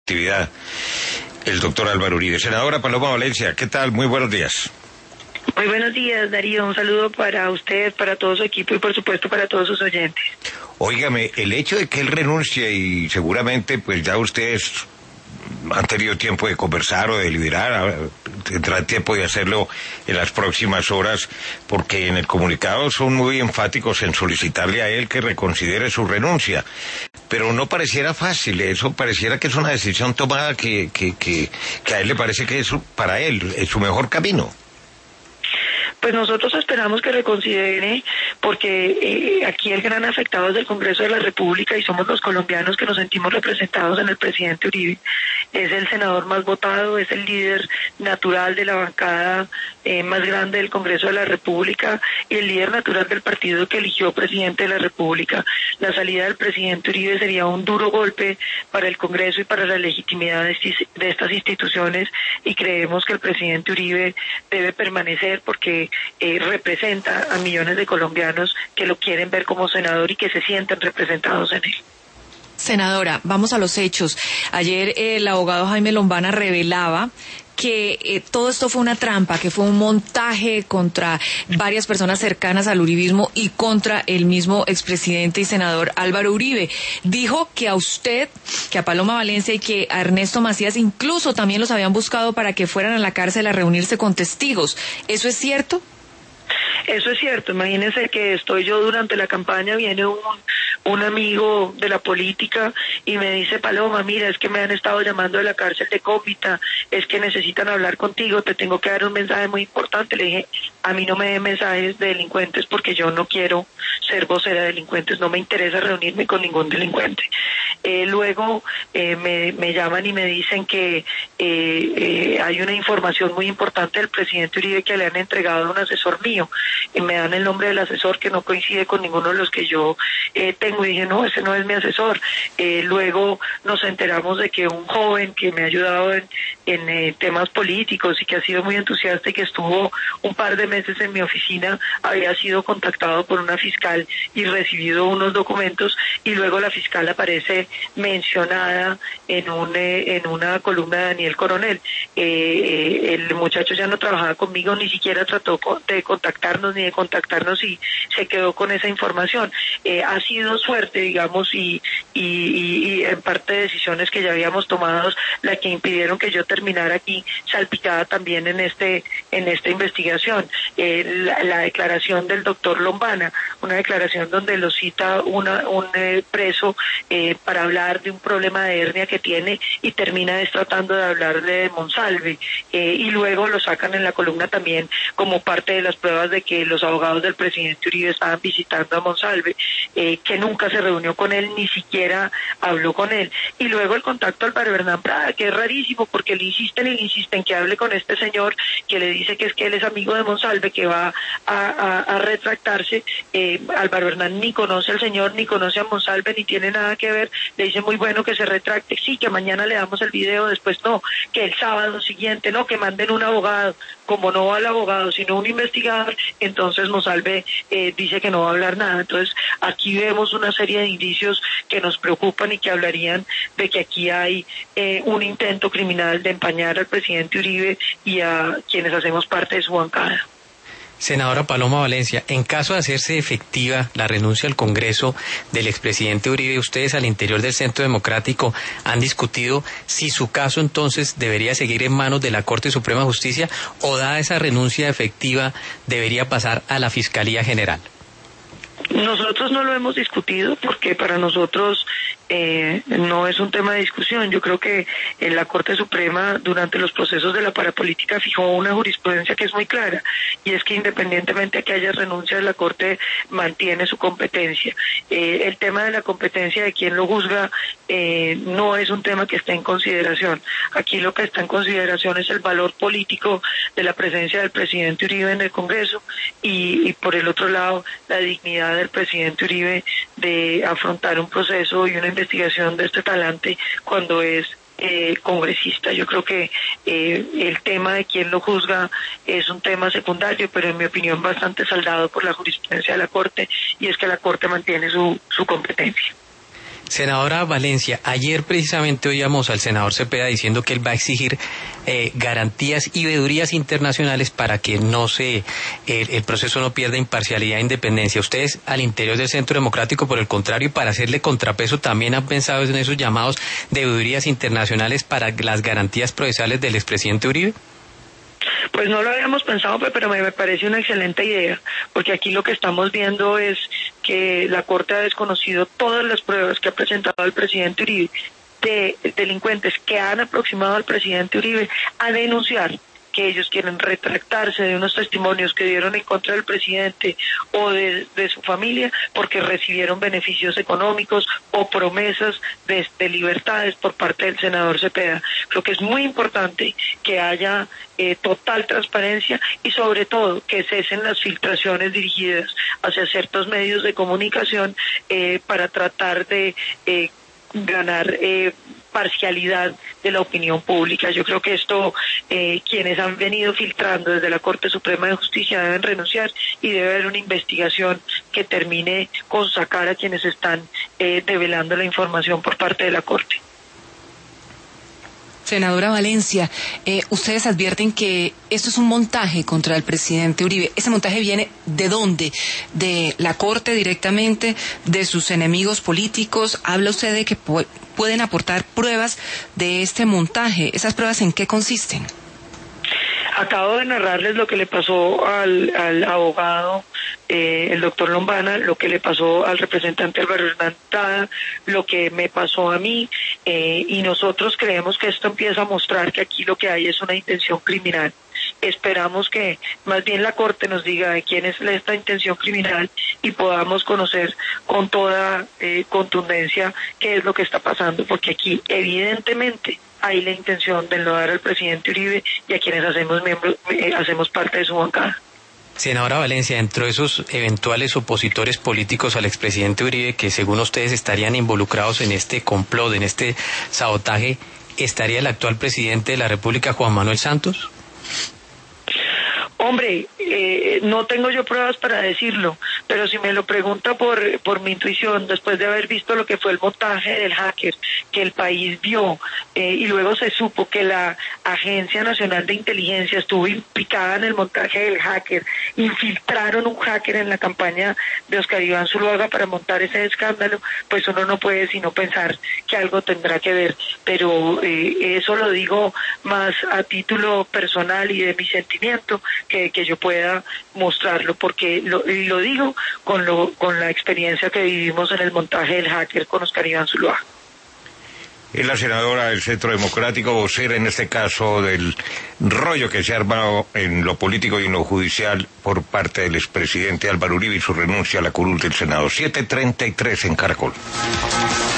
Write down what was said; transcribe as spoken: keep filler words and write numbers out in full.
actividad, el doctor Álvaro Uribe. Senadora Paloma Valencia, ¿qué tal? Muy buenos días. Muy buenos días, Darío. Un saludo para usted, para todo su equipo y por supuesto para todos sus oyentes. Óigame, el hecho de que él renuncie y seguramente pues ya ustedes han tenido tiempo de conversar o de deliberar, tendrán tiempo de hacerlo en las próximas horas, porque en el comunicado son muy enfáticos en solicitarle a él que reconsidere su renuncia. Pero no pareciera fácil, eso pareciera que es una decisión tomada que, que, que, que a él le parece que es para él es su mejor camino. Pues nosotros esperamos que reconsidere, porque eh, aquí el gran afectado es el Congreso de la República y somos los colombianos que nos sentimos representados en el presidente Uribe. Es el senador más votado, es el líder natural de la bancada eh, más grande del Congreso de la República y el líder natural del partido que eligió presidente de la República. La salida del presidente Uribe sería un duro golpe para el Congreso y para la legitimidad de, estis, de estas instituciones, y creemos que el presidente Uribe debe permanecer porque Eh, representa a millones de colombianos que lo quieren ver como senador y que se sienten representados en él. Senadora, vamos a los hechos. Ayer eh, el abogado Jaime Lombana revelaba que eh, todo esto fue una trampa, que fue un montaje contra varias personas cercanas al uribismo y contra el mismo expresidente y senador Álvaro Uribe. Dijo que a usted, que a Paloma Valencia y que a Ernesto Macías incluso también los habían buscado para que fueran a la cárcel a reunirse con testigos. ¿Eso es cierto? Eso es cierto. Imagínense que estoy yo durante la campaña, viene un, un amigo de la política y me dice: Paloma, mira, es que me han estado llamando de la cárcel de Cópita, es que necesitan hablar contigo, te tengo que dar un mensaje muy importante. Le dije: a mí no me den mensajes de delincuentes porque yo no quiero ser vocera de delincuentes, no me interesa reunirme con ningún delincuente. Eh, luego eh, me, me llaman y me dicen que eh, eh, hay una información muy importante del presidente Uribe que le han entregado a un asesor mío, y me dan el nombre del asesor que no coincide con ninguno de los que yo eh, tengo, y dije: no, ese no es mi asesor. Eh, luego nos enteramos de que un joven que me ha ayudado en, en eh, temas políticos y que ha sido muy entusiasta y que estuvo un par de meses en mi oficina había sido contactado por una fiscal y recibido unos documentos, y luego la fiscal aparece mencionada en un eh, en una columna de Daniel Coronel. Eh, el muchacho ya no trabajaba conmigo, ni siquiera trató de contactarnos ni de contactarnos y se quedó con esa información. Eh, ha sido suerte, digamos, y, y, y, y en parte de decisiones que ya habíamos tomado la que impidieron que yo terminara aquí salpicada también en este en esta investigación. Eh, la, la declaración del doctor Lombana, una declaración donde lo cita una, un eh, preso eh, para hablar de un problema de hernia que tiene y termina es tratando de hablar de Monsalve, eh, y luego lo sacan en la columna también como parte de las pruebas de que los abogados del presidente Uribe estaban visitando a Monsalve, eh, que nunca se reunió con él, ni siquiera habló con él. Y luego el contacto al Álvaro Hernán Prada, que es rarísimo porque le insisten y le insisten que hable con este señor, que le dice que es que él es amigo de Monsalve, que va a, a, a retractarse. eh, Álvaro Hernán ni conoce al señor, ni conoce a Monsalve, ni tiene nada que ver. Le dice: muy bueno que se retracte, sí, que mañana le damos el video, después no, que el sábado siguiente no, que manden un abogado. Como no va el abogado sino un investigador, entonces Monsalve eh, dice que no va a hablar nada. Entonces aquí vemos una serie de indicios que nos preocupan y que hablarían de que aquí hay eh, un intento criminal de empañar al presidente Uribe y a quienes hacemos parte de su bancada. Senadora Paloma Valencia, en caso de hacerse efectiva la renuncia al Congreso del expresidente Uribe, ustedes al interior del Centro Democrático han discutido si su caso entonces debería seguir en manos de la Corte Suprema de Justicia o, dada esa renuncia efectiva, debería pasar a la Fiscalía General. Nosotros no lo hemos discutido porque para nosotros eh, no es un tema de discusión. Yo creo que en la Corte Suprema durante los procesos de la parapolítica fijó una jurisprudencia que es muy clara, y es que independientemente de que haya renuncia, la Corte mantiene su competencia. Eh, el tema de la competencia de quien lo juzga eh, no es un tema que esté en consideración. Aquí lo que está en consideración es el valor político de la presencia del presidente Uribe en el Congreso y, y por el otro lado la dignidad del presidente Uribe de afrontar un proceso y una investigación de este talante cuando es eh, congresista. Yo creo que eh, el tema de quién lo juzga es un tema secundario, pero en mi opinión bastante saldado por la jurisprudencia de la Corte, y es que la Corte mantiene su, su competencia. Senadora Valencia, ayer precisamente oíamos al senador Cepeda diciendo que él va a exigir eh, garantías y veedurías internacionales para que no se el, el proceso no pierda imparcialidad e independencia. Ustedes al interior del Centro Democrático, por el contrario, para hacerle contrapeso, también han pensado en esos llamados de veedurías internacionales para las garantías procesales del expresidente Uribe. Pues no lo habíamos pensado, pero me parece una excelente idea, porque aquí lo que estamos viendo es que la Corte ha desconocido todas las pruebas que ha presentado el presidente Uribe de delincuentes que han aproximado al presidente Uribe a denunciar que ellos quieren retractarse de unos testimonios que dieron en contra del presidente o de, de su familia porque recibieron beneficios económicos o promesas de, de libertades por parte del senador Cepeda. Creo que es muy importante que haya eh, total transparencia y sobre todo que cesen las filtraciones dirigidas hacia ciertos medios de comunicación eh, para tratar de eh, ganar eh, parcialidad de la opinión pública. Yo creo que esto, eh, quienes han venido filtrando desde la Corte Suprema de Justicia deben renunciar y debe haber una investigación que termine con sacar a quienes están eh, develando la información por parte de la Corte. Senadora Valencia, eh, ustedes advierten que esto es un montaje contra el presidente Uribe. ¿Ese montaje viene de dónde? ¿De la Corte directamente? ¿De sus enemigos políticos? Habla usted de que pu- pueden aportar pruebas de este montaje. ¿Esas pruebas en qué consisten? Acabo de narrarles lo que le pasó al, al abogado, eh, el doctor Lombana, lo que le pasó al representante Álvaro Hernán Tada, lo que me pasó a mí, eh, y nosotros creemos que esto empieza a mostrar que aquí lo que hay es una intención criminal. Esperamos que más bien la Corte nos diga de quién es esta intención criminal y podamos conocer con toda eh, contundencia qué es lo que está pasando, porque aquí evidentemente hay la intención de enlodar al presidente Uribe y a quienes hacemos miembros, eh, hacemos parte de su bancada. Senadora Valencia, dentro de esos eventuales opositores políticos al expresidente Uribe, que según ustedes estarían involucrados en este complot, en este sabotaje, ¿estaría el actual presidente de la República, Juan Manuel Santos? Hombre, eh, no tengo yo pruebas para decirlo, pero si me lo pregunta por por mi intuición, después de haber visto lo que fue el montaje del hacker que el país vio, eh, y luego se supo que la Agencia Nacional de Inteligencia estuvo implicada en el montaje del hacker, infiltraron un hacker en la campaña de Oscar Iván Zuluaga para montar ese escándalo, pues uno no puede sino pensar que algo tendrá que ver, pero eh, eso lo digo más a título personal y de mi sentimiento, que, que yo pueda mostrarlo, porque lo, y lo digo con lo con la experiencia que vivimos en el montaje del hacker con Oscar Iván Zuluaga. Es la senadora del Centro Democrático, vocera en este caso del rollo que se ha armado en lo político y en lo judicial por parte del expresidente Álvaro Uribe y su renuncia a la curul del Senado. siete treinta y tres en Caracol.